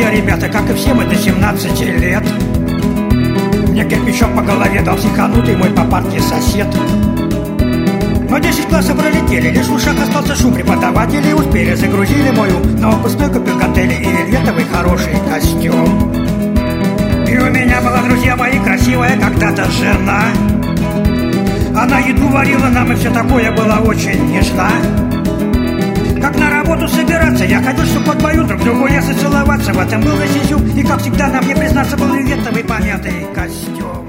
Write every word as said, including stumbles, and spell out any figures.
молодые ребята, как и все мы до семнадцати лет. Мне кирпичом по голове дал психанутый мой по партии сосед. Но десять классов пролетели, лишь в ушах остался шум преподавателей. Успели, загрузили мою новопускной купил-гантели и вельветовый хороший костюм. И у меня была, друзья мои, красивая когда-то жена. Она еду варила нам и все такое, была очень нежна. Как на работу собираться, я ходил, что под бою друг другу я зацеловаться. В этом был весь изюм, и как всегда на мне признаться был вельветовый помятый костюм.